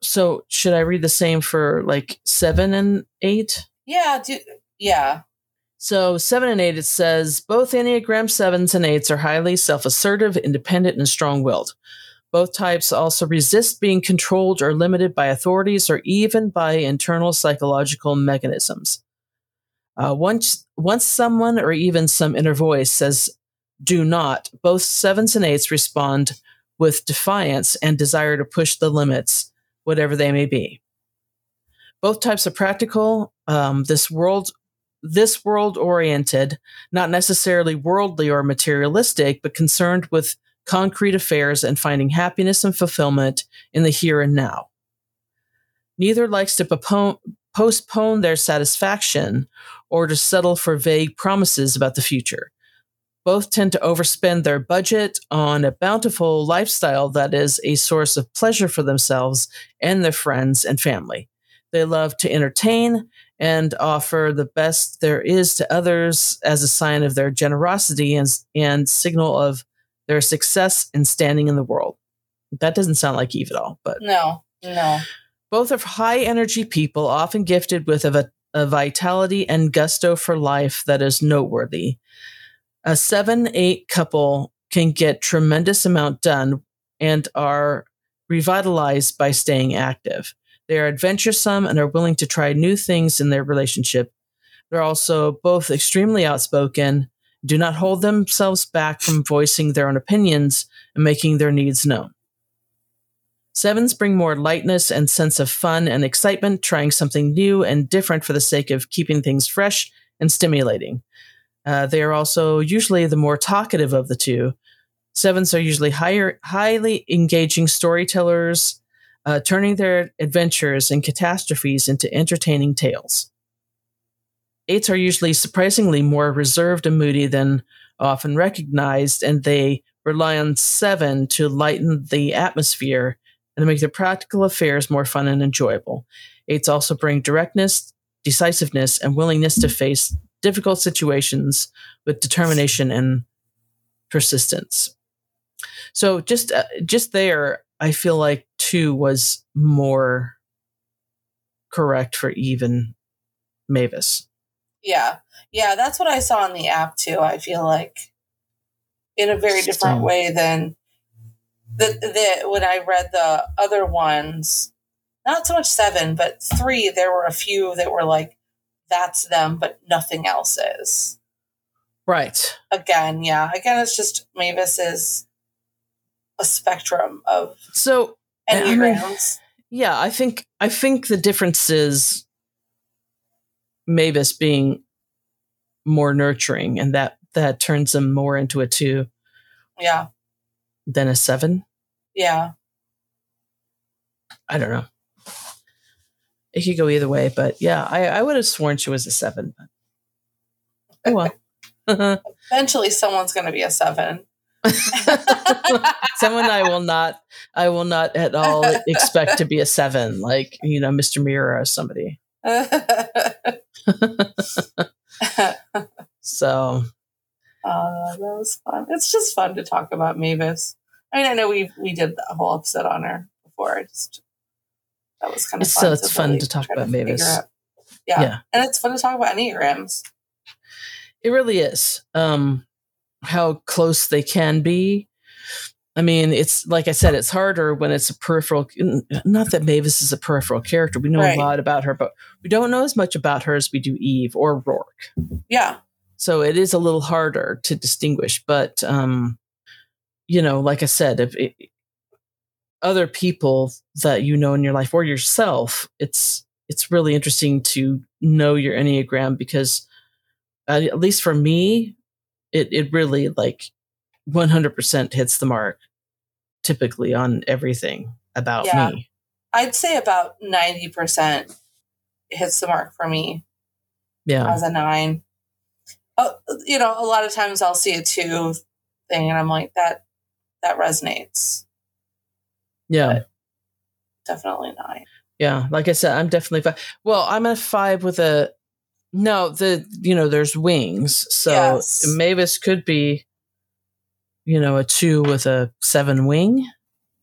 So should I read the same for like 7 and 8? Yeah, yeah. So 7 and 8, it says both Enneagram 7s and 8s are highly self-assertive, independent, and strong-willed. Both types also resist being controlled or limited by authorities or even by internal psychological mechanisms. Once someone or even some inner voice says do not, both 7s and 8s respond with defiance and desire to push the limits, whatever they may be. Both types are practical, this world oriented, not necessarily worldly or materialistic, but concerned with concrete affairs and finding happiness and fulfillment in the here and now. Neither likes to postpone their satisfaction or to settle for vague promises about the future. Both tend to overspend their budget on a bountiful lifestyle that is a source of pleasure for themselves and their friends and family. They love to entertain and offer the best there is to others as a sign of their generosity and signal of their success and standing in the world. That doesn't sound like Eve at all, but no. Both are high energy people, often gifted with a vitality and gusto for life that is noteworthy. A 7-8 couple can get tremendous amount done and are revitalized by staying active. They are adventuresome and are willing to try new things in their relationship. They're also both extremely outspoken, do not hold themselves back from voicing their own opinions and making their needs known. 7s bring more lightness and sense of fun and excitement, trying something new and different for the sake of keeping things fresh and stimulating. They are also usually the more talkative of the two. 7s are usually highly engaging storytellers, turning their adventures and catastrophes into entertaining tales. 8s are usually surprisingly more reserved and moody than often recognized, and they rely on 7 to lighten the atmosphere and to make their practical affairs more fun and enjoyable. 8s also bring directness, decisiveness, and willingness to face difficult situations with determination and persistence. So just there, I feel like 2 was more correct for Eve and Mavis. Yeah, that's what I saw on the app too. I feel like in a very different way than the when I read the other ones. Not so much 7, but 3. There were a few that were like, "That's them," but nothing else is. Right. Again, it's just Mavis is a spectrum of Enneagrams. I think the difference is Mavis being more nurturing, and that turns them more into a 2. Yeah. Than a 7. Yeah. I don't know. It could go either way, but yeah, I would have sworn she was a 7. But oh well. Eventually, someone's going to be a 7. Someone I will not at all expect to be a 7, like, Mr. Mirror or somebody. So. That was fun. It's just fun to talk about Mavis. I mean, I know we did a whole episode on her before. That was kind of fun. So it's fun to talk about Mavis. Yeah. And it's fun to talk about Enneagrams. It really is. How close they can be. I mean, it's like I said, it's harder when it's a peripheral. Not that Mavis is a peripheral character. We know a lot about her, but we don't know as much about her as we do Eve or Rourke. Yeah. So it is a little harder to distinguish. But, like I said, if other people that you know in your life or yourself, it's really interesting to know your Enneagram because, at least for me, it really like 100% hits the mark typically on everything about me. I'd say about 90% hits the mark for me. Yeah. As a 9. A lot of times I'll see a 2 thing and I'm like, that resonates. Yeah. But definitely 9. Yeah. Like I said, I'm definitely 5. Well, I'm a 5 with there's wings. So yes. Mavis could be, a 2 with a 7 wing.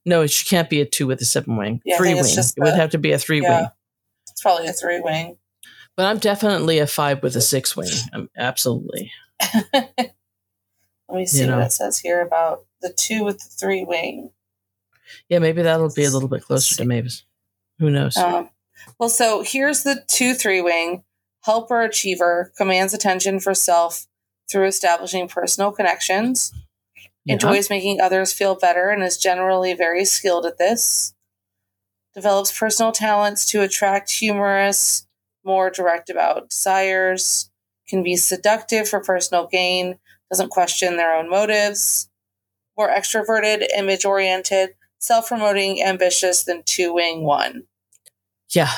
No, she can't be a 2 with a 7 wing. Yeah, 3 wing. It would have to be a 3 wing. It's probably a 3 wing. But I'm definitely a 5 with a 6 wing. Absolutely. Let me see what it says here about the 2 with the 3 wing. Yeah, maybe that'll be a little bit closer to Mavis. Who knows? Well, so here's the 2-3 wing. Helper achiever, commands attention for self through establishing personal connections. Enjoys making others feel better and is generally very skilled at this. Develops personal talents to attract humorous, more direct about desires. Can be seductive for personal gain. Doesn't question their own motives. More extroverted, image-oriented, self-promoting, ambitious than 2-wing 1. Yeah.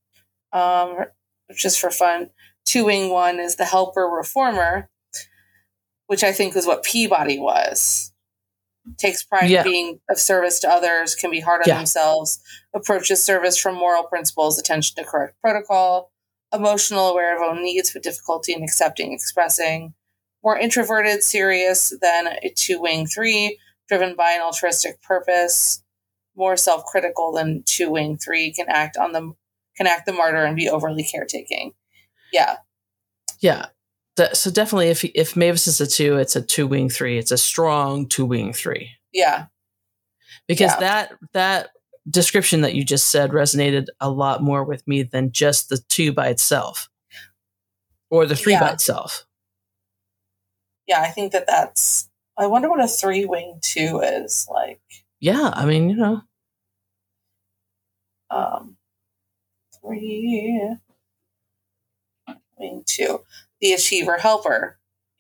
Just for fun. 2-wing 1 is the helper reformer, which I think is what Peabody was. Takes pride in being of service to others, can be hard on themselves, approaches service from moral principles, attention to correct protocol, emotional, aware of own needs, but difficulty in accepting, expressing. More introverted, serious than a 2-wing 3, driven by an altruistic purpose. More self-critical than 2-wing 3, can act the martyr and be overly caretaking. Yeah. Yeah. So definitely, if Mavis is a 2, it's a 2-wing 3. It's a strong 2-wing 3. Yeah. Because that description that you just said resonated a lot more with me than just the 2 by itself. Or the 3 by itself. Yeah, I think that's... I wonder what a 3-wing 2 is like. Yeah, I mean, 3-wing 2. The achiever helper.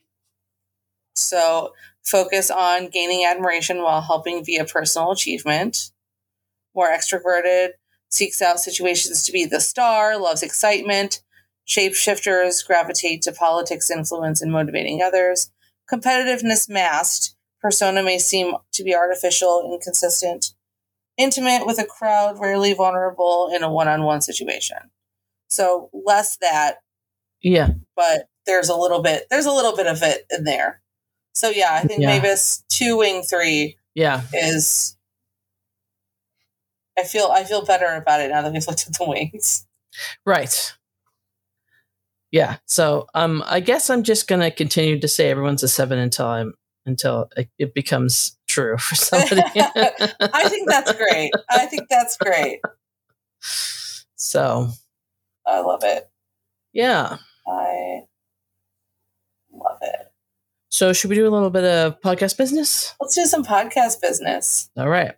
So focus on gaining admiration while helping via personal achievement. More extroverted, seeks out situations to be the star, loves excitement. Shapeshifters gravitate to politics, influence, and motivating others. Competitiveness masked. Persona may seem to be artificial, inconsistent. Intimate with a crowd, rarely vulnerable in a one-on-one situation. So less that. Yeah. But there's a little bit of it in there. So yeah, I think Mavis 2-wing 3 is... I feel better about it now that we've looked at the wings. Right. Yeah. So I guess I'm just gonna continue to say everyone's a 7 until it becomes true for somebody. I think that's great. So I love it. Yeah. I love it. So should we do a little bit of podcast business? Let's do some podcast business. All right.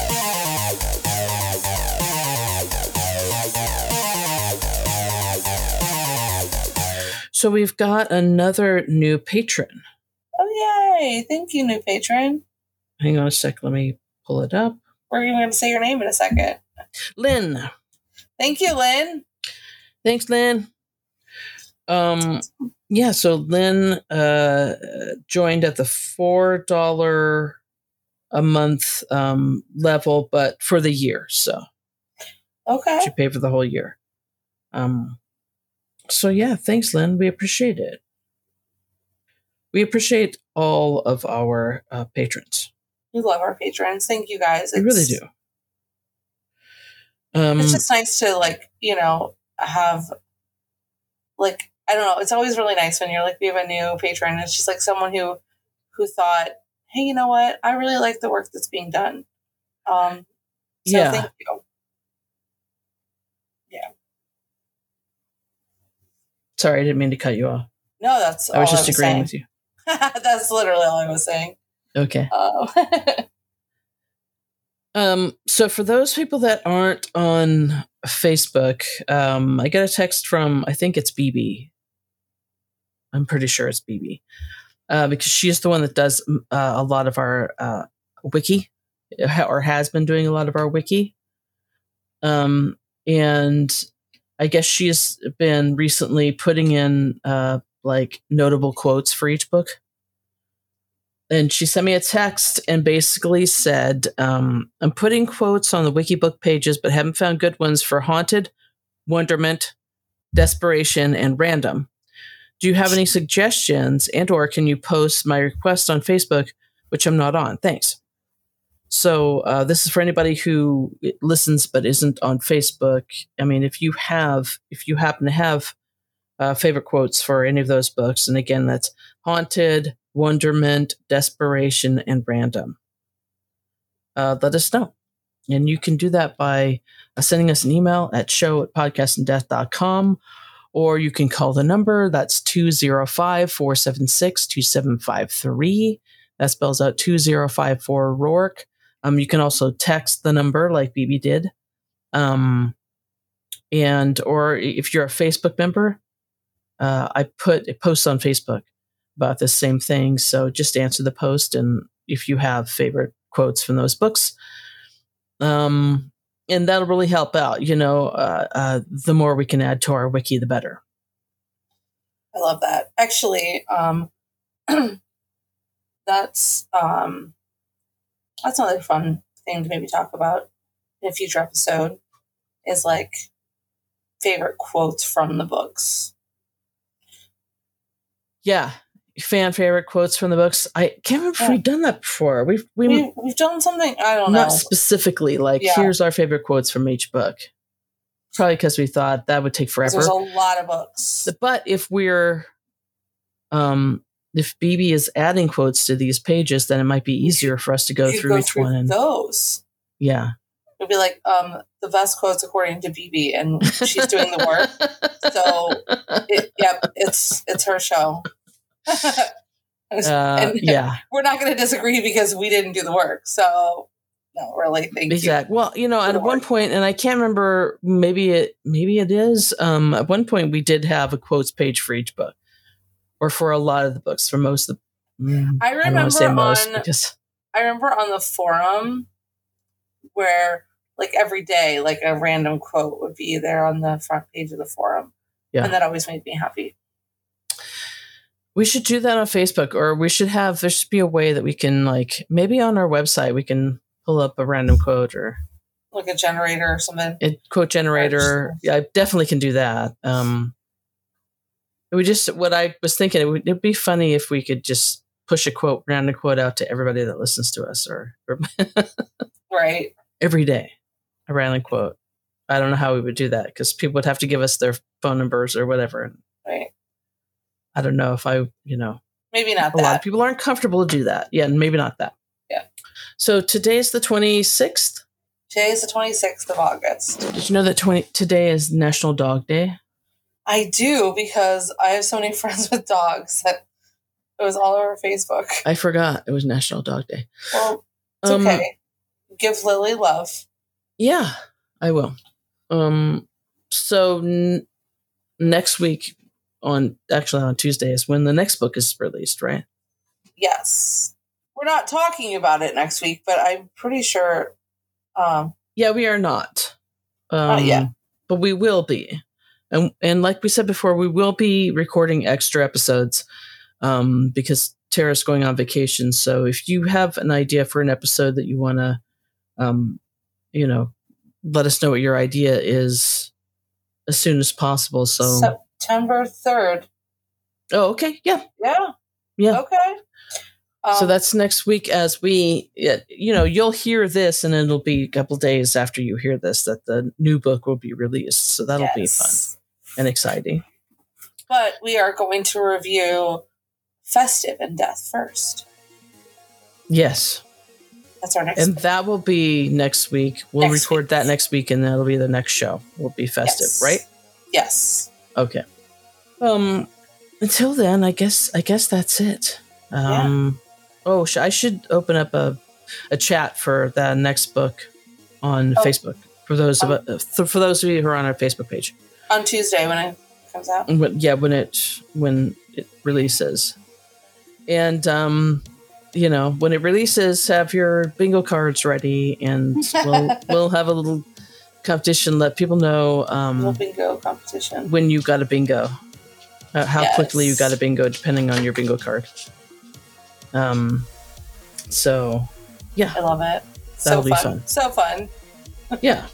So we've got another new patron. Oh, yay. Thank you, new patron. Hang on a sec. Let me pull it up. We're going to say your name in a second. Lynn. Thank you, Lynn. Thanks, Lynn. Yeah, so Lynn joined at the $4 a month level, but for the year. So okay, she paid for the whole year. So yeah, thanks, Lynn. We appreciate it. We appreciate all of our patrons. We love our patrons. Thank you guys. We really do. It's just nice to have I don't know. It's always really nice when you're we have a new patron. It's just someone who thought, hey, you know what? I really like the work that's being done. So thank you. Yeah. Sorry, I didn't mean to cut you off. No, that's all I was just agreeing with you. That's literally all I was saying. Okay. So for those people that aren't on Facebook, I got a text from, I think it's BB. I'm pretty sure it's BB. Because she's the one that does a lot of our wiki, or has been doing a lot of our wiki. And I guess she's been recently putting in notable quotes for each book. And she sent me a text and basically said, I'm putting quotes on the Wikibook pages, but haven't found good ones for Haunted, Wonderment, Desperation, and Random. Do you have any suggestions, and or can you post my request on Facebook, which I'm not on? Thanks. So this is for anybody who listens but isn't on Facebook. I mean, if you happen to have favorite quotes for any of those books, and again, that's Haunted, Wonderment, Desperation, and Random. Let us know. And you can do that by sending us an email at show@podcastanddeath.com, or you can call the number. That's 205-476-2753. That spells out 2054 Rourke. You can also text the number like BB did. Or if you're a Facebook member, I put a post on Facebook about the same thing. So just answer the post, and if you have favorite quotes from those books, and that'll really help out. The more we can add to our wiki, the better. I love that. Actually, that's another fun thing to maybe talk about in a future episode, is like favorite quotes from the books. Yeah. Fan favorite quotes from the books. I can't remember if we've done that before. We've done something, I don't know. Not specifically, here's our favorite quotes from each book. Probably because we thought that would take forever. There's a lot of books. But if we're if BB is adding quotes to these pages, then it might be easier for us to go through each one. And those. Yeah. It'd be like the best quotes according to BB, and she's doing the work. So, it's her show. Yeah. We're not going to disagree because we didn't do the work. So, no, really, thank you. Exactly. Well, at one point, and I can't remember, maybe it is. At one point, we did have a quotes page for each book, or for a lot of the books, for most of the. I remember on the forum where, every day, a random quote would be there on the front page of the forum, and that always made me happy. We should do that on Facebook, or there should be a way that we can, maybe on our website, we can pull up a random quote, or like a generator or something. A quote generator. Yeah, I definitely can do that. What I was thinking, it'd be funny if we could just push a random quote out to everybody that listens to us, or right. Every day, a random quote. I don't know how we would do that, because people would have to give us their phone numbers or whatever. Right. I don't know if maybe not that. A lot of people aren't comfortable to do that. Yeah, maybe not that. Yeah. So today's the 26th? Today's the 26th of August. Did you know that today is National Dog Day? I do, because I have so many friends with dogs that it was all over Facebook. I forgot it was National Dog Day. Well, it's okay. Give Lily love. Yeah, I will. So next week, on Tuesday, is when the next book is released, right? Yes. We're not talking about it next week, but I'm pretty sure. Yeah, we are not. Not yet. But we will be. And like we said before, we will be recording extra episodes because Tara's going on vacation. So if you have an idea for an episode that you want to, let us know what your idea is as soon as possible. So September 3rd. Oh, okay. Yeah. Yeah. Okay. So that's next week, as you'll hear this, and it'll be a couple days after you hear this that the new book will be released. So that'll be fun and exciting. But we are going to review Festive and Death first. Yes. That's our next And book. that will be next week. We'll record that next week, and that'll be the next show. Will be Festive, right? Yes. Okay. Until then, I guess that's it. I should open up a chat for the next book on Facebook for those of you who are on our Facebook page on Tuesday when it comes out. When it releases, and when it releases, have your bingo cards ready, and we'll have a little competition. Let people know little bingo competition when you got a bingo. How quickly you got a bingo, depending on your bingo card. So, yeah. I love it. That'll be fun. So fun. Yeah.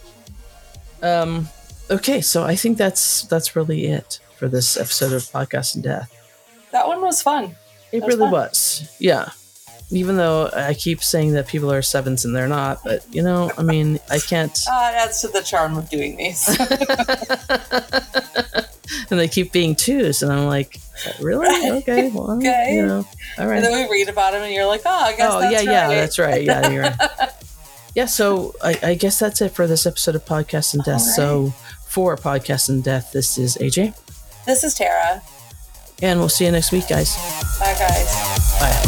Okay, so I think that's really it for this episode of Podcast and Death. That one was fun. It really was. Yeah. even though I keep saying that people are 7s and they're not, but I mean, I can't. It adds to the charm of doing these. And they keep being 2s, and I'm like, really? Okay, well, okay. All right. And then we read about them, and you're like, I guess that's right. Yeah, that's right. Yeah, you're right. Yeah, so I guess that's it for this episode of Podcast and Death. Right. So for Podcast and Death, this is AJ. This is Tara. And we'll see you next week, guys. Bye, guys. Bye.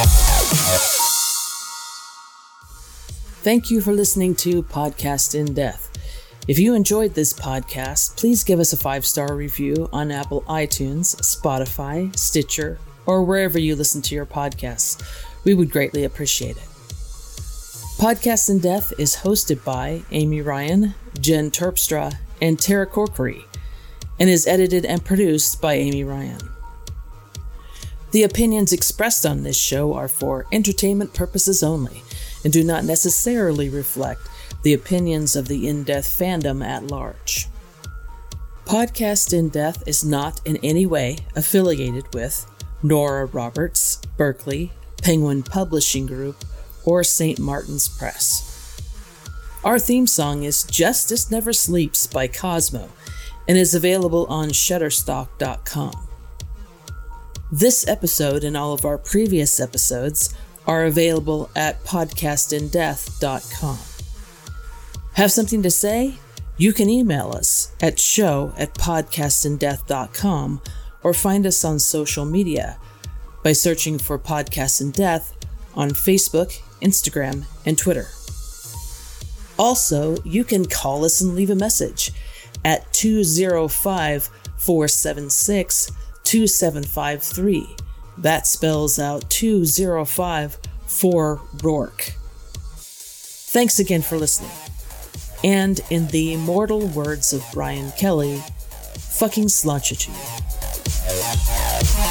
Thank you for listening to Podcast in Death. If you enjoyed this podcast, please give us a 5-star review on Apple iTunes, Spotify, Stitcher, or wherever you listen to your podcasts. We would greatly appreciate it. Podcast in Death is hosted by Amy Ryan, Jen Terpstra, and Tara Corkery, and is edited and produced by Amy Ryan. The opinions expressed on this show are for entertainment purposes only, and do not necessarily reflect the opinions of the In Death fandom at large. Podcast in Death is not in any way affiliated with Nora Roberts, Berkeley, Penguin Publishing Group, or St. Martin's Press. Our theme song is Justice Never Sleeps by Cosmo and is available on Shutterstock.com. This episode and all of our previous episodes are available at podcastindeath.com. Have something to say? You can email us at show@podcastindeath.com or find us on social media by searching for Podcast in Death on Facebook, Instagram, and Twitter. Also, you can call us and leave a message at 205-476-2753. That spells out 205 for Rourke. Thanks again for listening. And in the immortal words of Brian Kelly, fucking slouch at you.